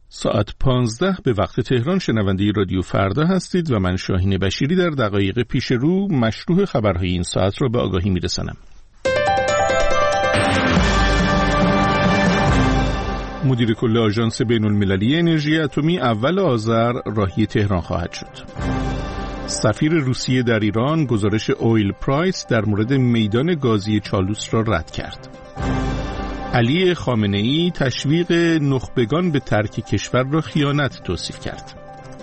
ساعت 15 به وقت تهران شنونده رادیو فردا هستید و من شاهین بشیری در دقایق پیش رو مشروع خبرهای این ساعت را به آگاهی میرسانم. مدیر کل آژانس بین‌المللی انرژی اتمی اول آذر راهی تهران خواهد شد. سفیر روسیه در ایران گزارش اویل پرایس در مورد میدان گازی چالوس را رد کرد. علی خامنه‌ای تشویق نخبگان به ترک کشور را خیانت توصیف کرد.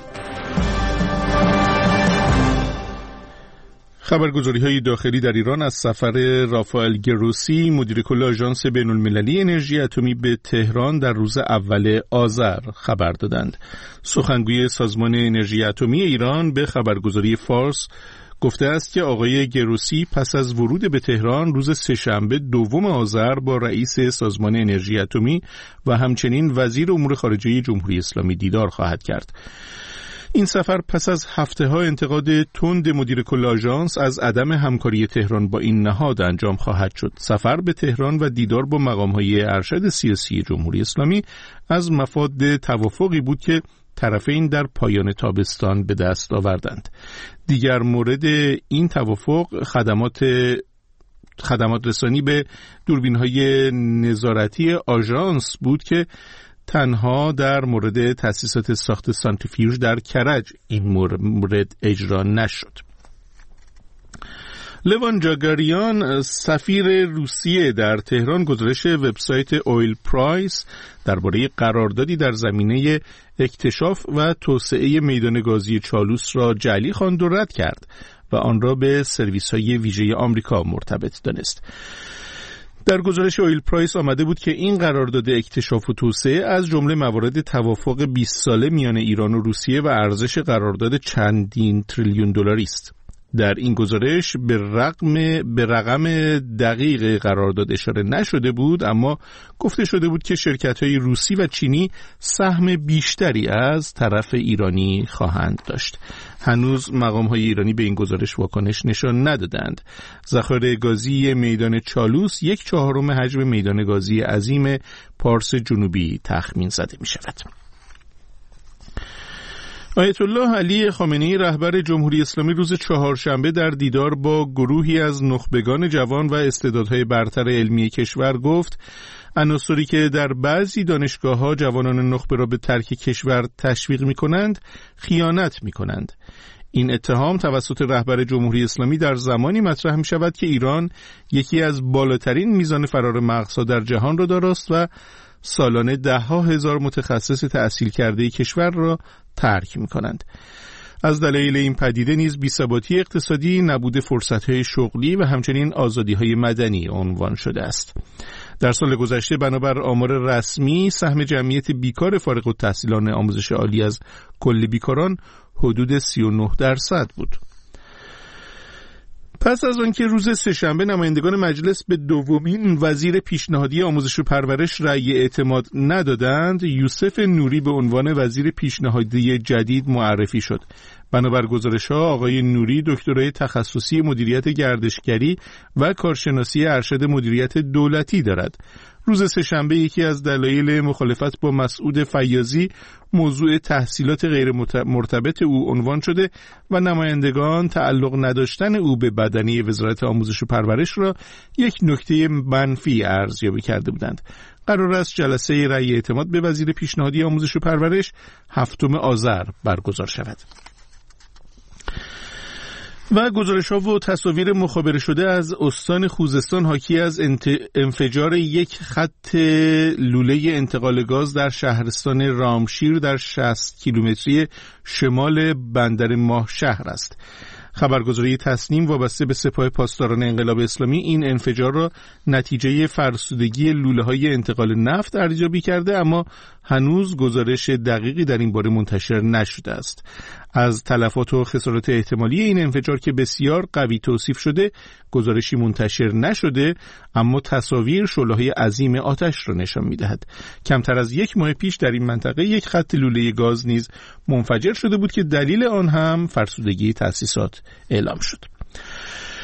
خبرگزاری‌های داخلی در ایران از سفر رافائل گروسی مدیر کل آژانس بین‌المللی انرژی اتمی به تهران در روز اول آذر خبر دادند. سخنگوی سازمان انرژی اتمی ایران به خبرگزاری فارس گفته است که آقای گروسی پس از ورود به تهران روز سه‌شنبه دوم آذر با رئیس سازمان انرژی اتمی و همچنین وزیر امور خارجه جمهوری اسلامی دیدار خواهد کرد. این سفر پس از هفته‌ها انتقاد تند مدیر کل آژانس از عدم همکاری تهران با این نهاد انجام خواهد شد. سفر به تهران و دیدار با مقام‌های ارشد سیاسی جمهوری اسلامی از مفاد توافقی بود که طرفین در پایان تابستان به دست آوردند. دیگر مورد این توافق خدمات رسانی به دوربین‌های نظارتی آژانس بود که تنها در مورد تأسیسات ساخت سانتریفیوژ در کرج این مورد اجرا نشد. لوان جاگاریان سفیر روسیه در تهران گزارش وبسایت اویل پرایس درباره قراردادی در زمینه اکتشاف و توسعه میدان گازی چالوس را جعلی خواند و رد کرد و آن را به سرویس‌های ویژه آمریکا مرتبط دانست. در گزارش اویل پرایس آمده بود که این قرارداد اکتشاف و توسعه از جمله موارد توافق 20 ساله میان ایران و روسیه و ارزش قرارداد چندین تریلیون دلاری است. در این گزارش به رقم دقیق قرارداد اشاره نشده بود، اما گفته شده بود که شرکت‌های روسی و چینی سهم بیشتری از طرف ایرانی خواهند داشت. هنوز مقام‌های ایرانی به این گزارش واکنش نشان ندادند. ذخایر گازی میدان چالوس 1/4 حجم میدان گازی عظیم پارس جنوبی تخمین زده می‌شود. آیت الله علی خامنه‌ای رهبر جمهوری اسلامی روز چهارشنبه در دیدار با گروهی از نخبگان جوان و استعدادهای برتر علمی کشور گفت عناصری که در بعضی دانشگاه‌ها جوانان نخبه را به ترک کشور تشویق می‌کنند خیانت می‌کنند. این اتهام توسط رهبر جمهوری اسلامی در زمانی مطرح می‌شود که ایران یکی از بالاترین میزان فرار مغزها در جهان را داراست و سالانه 10,000 متخصص تحصیل کرده کشور را ترک می‌کنند. از دلایل این پدیده نیز بی‌ثباتی اقتصادی، نبود فرصت‌های شغلی و همچنین آزادی‌های مدنی عنوان شده است. در سال گذشته بنابر آمار رسمی سهم جمعیت بیکار فارغ التحصیلان آموزش عالی از کل بیکاران حدود 39% بود. پس از آنکه روز سه‌شنبه نمایندگان مجلس به دومین وزیر پیشنهادی آموزش و پرورش رأی اعتماد ندادند، یوسف نوری به عنوان وزیر پیشنهادی جدید معرفی شد. بنابر گزارش‌ها آقای نوری دکترای تخصصی مدیریت گردشگری و کارشناسی ارشد مدیریت دولتی دارد. روز سه‌شنبه یکی از دلایل مخالفت با مسعود فیاضی موضوع تحصیلات غیر مرتبط او عنوان شده و نمایندگان تعلق نداشتن او به بدنه وزارت آموزش و پرورش را یک نکته منفی ارزیابی کرده بودند. قرار است جلسه رأی اعتماد به وزیر پیشنهادی آموزش و پرورش 7 آذر برگزار شود. و گزارش‌ها و تصاویر مخابره شده از استان خوزستان حاکی از انفجار یک خط لوله انتقال گاز در شهرستان رامشیر در 60 کیلومتری شمال بندر ماهشهر است. خبرگزاری تسنیم وابسته به سپاه پاسداران انقلاب اسلامی این انفجار را نتیجه فرسودگی لوله‌های انتقال نفت ارزیابی کرده، اما هنوز گزارش دقیقی در این باره منتشر نشده است. از تلفات و خسارات احتمالی این انفجار که بسیار قوی توصیف شده گزارشی منتشر نشده، اما تصاویر شعله‌های عظیم آتش را نشان می‌دهد. کمتر از یک ماه پیش در این منطقه یک خط لوله گاز نیز منفجر شده بود که دلیل آن هم فرسودگی تأسیسات اعلام شد.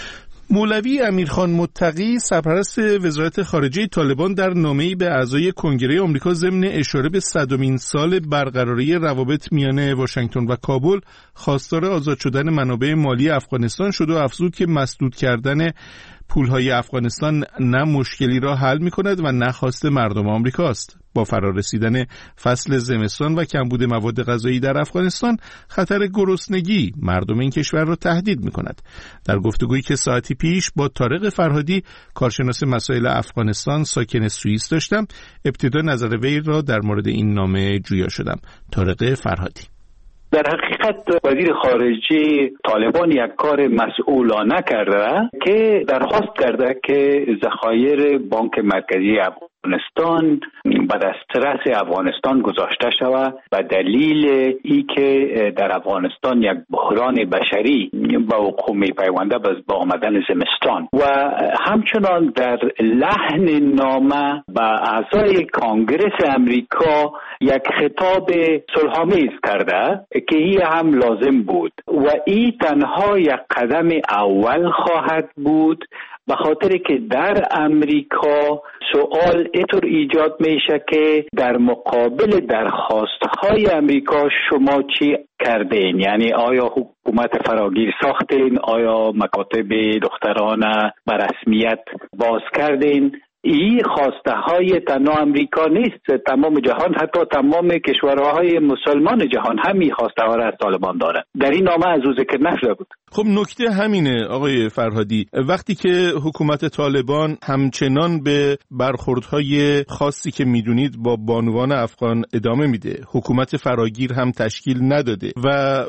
مولوی امیرخان متقی سرپرست وزارت خارجه طالبان در نامه‌ای به اعضای کنگره آمریکا ضمن اشاره به 100مین سال برقراری روابط میان واشنگتن و کابل خواستار آزاد شدن منابع مالی افغانستان شد و افزود که مسدود کردن پولهای افغانستان نه مشکلی را حل می‌کند و نه خواست مردم آمریکاست. با فرارسیدن فصل زمستان و کمبود مواد غذایی در افغانستان خطر گرسنگی مردم این کشور را تهدید می‌کند. در گفتگویی که ساعتی پیش با طارق فرهادی کارشناس مسائل افغانستان ساکن سوئیس داشتم، ابتدا نظر وی را در مورد این نامه جویا شدم. طارق فرهادی: در حقیقت وزیر خارجه طالبان یک کار مسئولانه کرده که درخواست کرده که ذخایر بانک مرکزی افغانستان به دسترس افغانستان گذاشته شود به دلیل ای که در افغانستان یک بحران بشری به وقوع می‌پیونده با آمدن زمستان. و همچنان در لحن نامه به اعضای کانگرس امریکا یک خطاب صلح‌آمیز کرده که این هم لازم بود و این تنها یک قدم اول خواهد بود، به خاطر که در امریکا سوال اینطور ایجاد میشه که در مقابل درخواست‌های امریکا شما چی کردین؟ یعنی آیا حکومت فراگیر ساختین؟ آیا مکاتب دختران به رسمیت باز کردین؟ این خواسته های تنها امریکا نیست، تمام جهان، حتی تمام کشورهای مسلمان جهان همین خواسته ها را از طالبان دارند. در این نامه از او ذکر نشده بود. خب نکته همینه آقای فرهادی، وقتی که حکومت طالبان همچنان به برخوردهای خاصی که میدونید با بانوان افغان ادامه میده، حکومت فراگیر هم تشکیل نداده و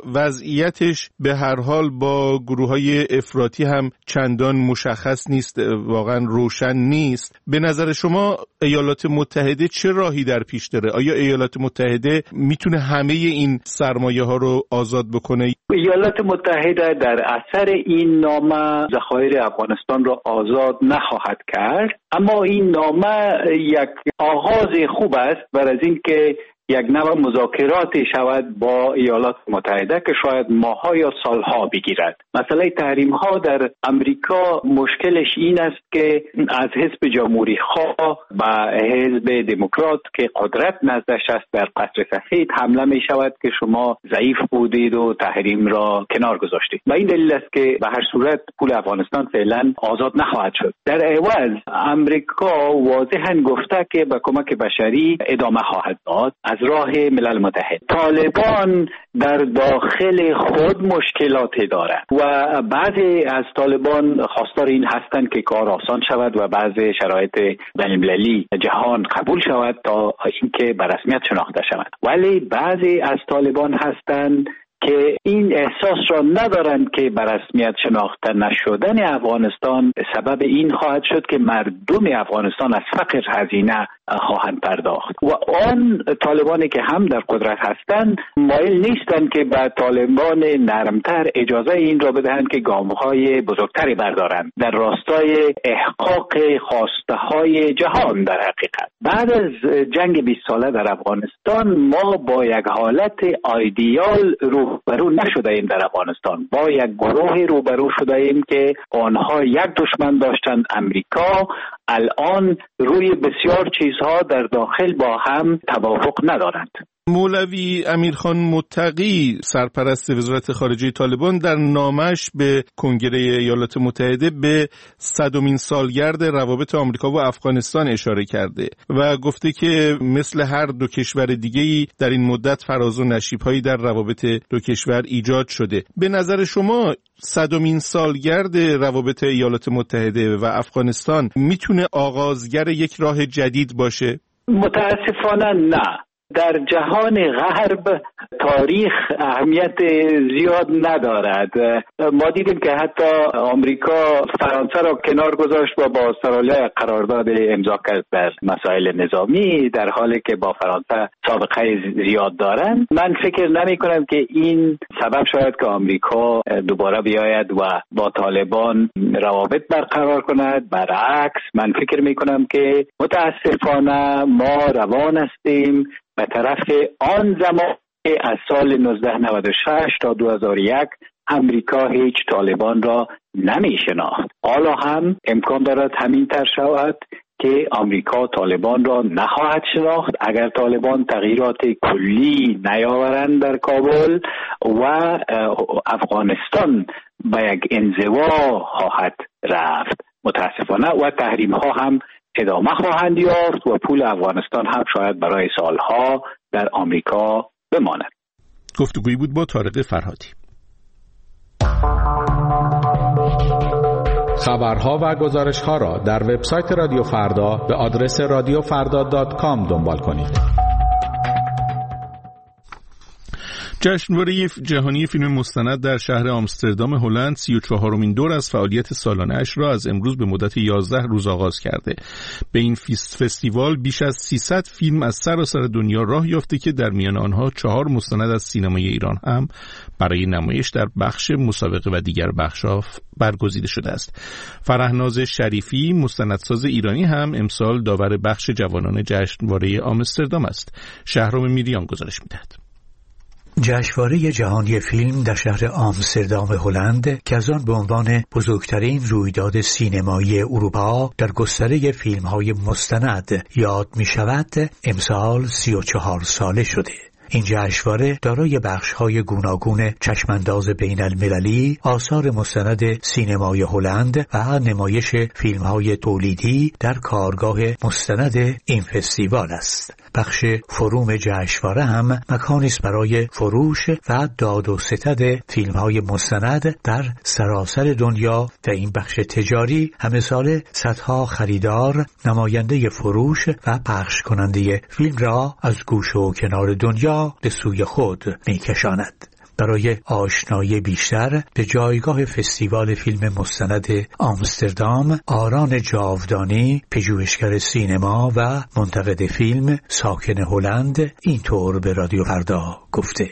وضعیتش به هر حال با گروه‌های افراطی هم چندان مشخص نیست، واقعا روشن نیست، به نظر شما ایالات متحده چه راهی در پیش داره؟ آیا ایالات متحده میتونه همه این سرمایه ها رو آزاد بکنه؟ ایالات متحده در اثر این نامه ذخایر افغانستان را آزاد نخواهد کرد، اما این نامه یک آغاز خوب است برای از این که یک نوع مذاکراتی شود با ایالات متحده که شاید ماها یا سالها بگیرد. مسئله تحریم ها در امریکا مشکلش این است که از حزب جمهوری خواه و حزب دموکرات که قدرت نزدش است در قصر سفید حمله می شود که شما ضعیف بودید و تحریم را کنار گذاشتید. و این دلیل است که به هر صورت پول افغانستان فعلا آزاد نخواهد شد. در عوض امریکا واضحاً گفته که به کمک بشری ادامه خواهد داد از راه ملل متحد. طالبان در داخل خود مشکلاتی دارد و بعضی از طالبان خواستار این هستند که کار آسان شود و بعضی شرایط بین‌المللی جهان قبول شود تا اینکه به رسمیت شناخته شود. ولی بعضی از طالبان هستند که این احساس را ندارند که به رسمیت شناخته نشدن افغانستان سبب این خواهد شد که مردم افغانستان از فقر هزینه خواهند پرداخت و آن طالبانی که هم در قدرت هستند مایل نیستند که به طالبان نرمتر اجازه این را بدهند که گام‌های بزرگتری بردارند در راستای احقاق خواسته‌های جهان. در حقیقت بعد از جنگ 20 ساله در افغانستان ما با یک حالت ایدئال روبرو نشده ایم. در افغانستان با یک گروه روبرو شده ایم که آنها یک دشمن داشتند، امریکا. الان روی بسیار چیزها در داخل با هم توافق ندارند. مولوی امیرخان متقی سرپرست وزارت خارجه طالبان در نامش به کنگره ایالات متحده به 100مین سالگرد روابط آمریکا و افغانستان اشاره کرده و گفته که مثل هر دو کشور دیگه‌ای در این مدت فراز و نشیب‌هایی در روابط دو کشور ایجاد شده. به نظر شما 100مین سالگرد روابط ایالات متحده و افغانستان میتونه آغازگر یک راه جدید باشه؟ متاسفانه نه. در جهان غرب تاریخ اهمیت زیاد ندارد. ما دیدیم که حتی آمریکا فرانسه را کنار گذاشت و با استرالیا قرارداد امضا کرد در مسائل نظامی، در حالی که با فرانسه سابقه زیاد دارند. من فکر نمی کنم که این سبب شاید که آمریکا دوباره بیاید و با طالبان روابط برقرار کند. برعکس من فکر می کنم که متاسفانه ما روان هستیم به طرف آن زمان از سال 1996 تا 2001 امریکا هیچ طالبان را نمی شناخت. حالا هم امکان دارد همین طور شود که آمریکا طالبان را نخواهد شناخت اگر طالبان تغییرات کلی نیاورند در کابل و افغانستان به یک انزوا خواهد رفت متاسفانه و تحریم ها هم ادامه خواهند یافت و پول افغانستان هم شاید برای سالها در آمریکا بماند. گفتگویی بود با طارق فرهادی. خبرها و گزارش‌ها را در وبسایت رادیو فردا به آدرس radiofarda.com دنبال کنید. جشنواره جهانی فیلم مستند در شهر آمستردام هلند 34مین دور از فعالیت سالانه اش را از امروز به مدت 11 روز آغاز کرده. به این فستیوال بیش از 300 فیلم از سراسر دنیا راه یافته که در میان آنها 4 مستند از سینمای ایران هم برای نمایش در بخش مسابقه و دیگر بخش‌ها برگزیده شده است. فرهناز شریفی مستندساز ایرانی هم امسال داور بخش جوانان جشنواره آمستردام است. شهرام میریان گزارش می‌دهد. جشنواره جهانی فیلم در شهر آمستردام هلند که از آن به عنوان بزرگترین رویداد سینمایی اروپا در گستره فیلم‌های مستند یاد می‌شود، امسال 34 ساله شده. این جشنواره دارای بخش‌های گوناگون چشمانداز بین‌المللی، آثار مستند سینمای هلند و نمایش فیلم‌های تولیدی در کارگاه مستند این فستیوال است. بخش فروم جشنواره هم مکانی است برای فروش و داد و ستد فیلم‌های مستند در سراسر دنیا و این بخش تجاری همه ساله صدها خریدار، نماینده فروش و پخش کننده فیلم را از گوش و کنار دنیا به سوی خود می‌کشاند. برای آشنایی بیشتر به جایگاه فستیوال فیلم مستند آمستردام، آران جاودانی، پژوهشگر سینما و منتقد فیلم ساکن هلند، اینطور به رادیو فردا گفته: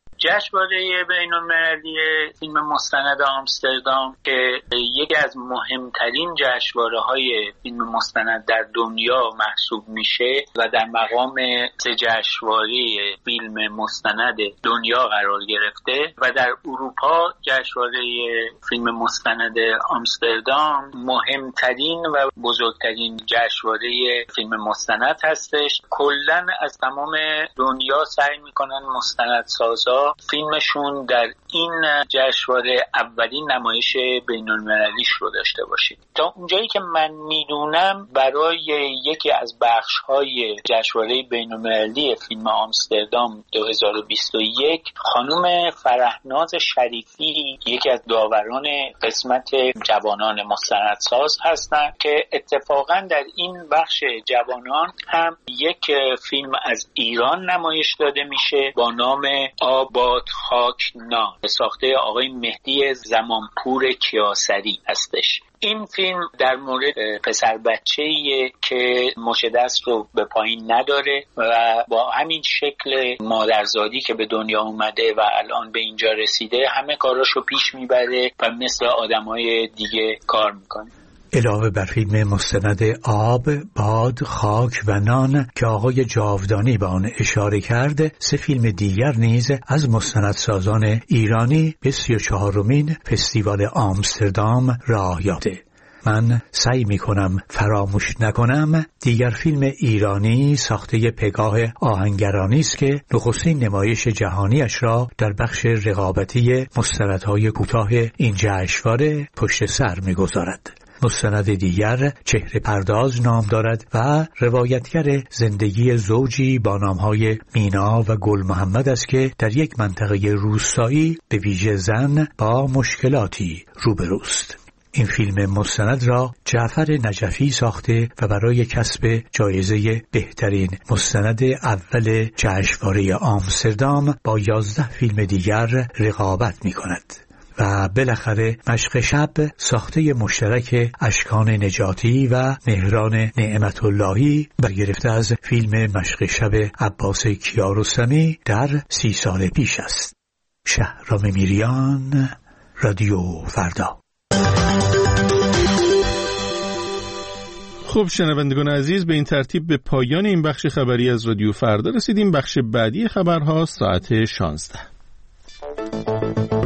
جشنواره بین‌المللی فیلم مستند آمستردام که یکی از مهمترین جشنواره‌های فیلم مستند در دنیا محسوب میشه و در مقام جشنواره فیلم مستند دنیا قرار گرفته و در اروپا جشنواره فیلم مستند آمستردام مهمترین و بزرگترین جشنواره فیلم مستند هستش. کلاً از تمام دنیا سعی میکنن مستندسازا فیلمشون در این جشنواره اولین نمایش بین‌المللیش رو داشته باشه. تا اونجایی که من میدونم برای یکی از بخش‌های جشنواره بین‌المللی فیلم آمستردام 2021 خانم فرهناز شریفی یکی از داوران قسمت جوانان مستندساز هستند که اتفاقا در این بخش جوانان هم یک فیلم از ایران نمایش داده میشه با نام آباد خاک نان، ساخته آقای مهدی زمانپور کیاسری هستش. این فیلم در مورد پسر بچه‌ایه که مش دست رو به پایین نداره و با همین شکل مادرزادی که به دنیا اومده و الان به اینجا رسیده همه کاراشو پیش میبره و مثل آدمای دیگه کار میکنه. علاوه بر فیلم مستند آب، باد، خاک و نان که آقای جاودانی به آن اشاره کرد، 3 فیلم دیگر نیز از مستندسازان ایرانی به 34مین فستیوال آمستردام راه یافته. من سعی میکنم فراموش نکنم دیگر فیلم ایرانی ساخته پگاه آهنگرانی است که نخستین نمایش جهانیش را در بخش رقابتی مستندهای کوتاه این جشنواره پشت سر میگذارد. مستند دیگر چهره پرداز نام دارد و روایتگر زندگی زوجی با نامهای مینا و گل محمد است که در یک منطقه روستایی به ویژه زن با مشکلاتی روبروست. این فیلم مستند را جعفر نجفی ساخته و برای کسب جایزه بهترین مستند اول جشنواره آمستردام با 11 فیلم دیگر رقابت می کند. و بالاخره مشق شب ساخته مشترک اشکان نجاتی و مهران نعمت اللهی برگرفته از فیلم مشق شب عباس کیارستمی در 30 سال پیش است. شهرام میریان، رادیو فردا. خب شنوندگان عزیز، به این ترتیب به پایان این بخش خبری از رادیو فردا رسیدیم. بخش بعدی خبرها ساعت 16.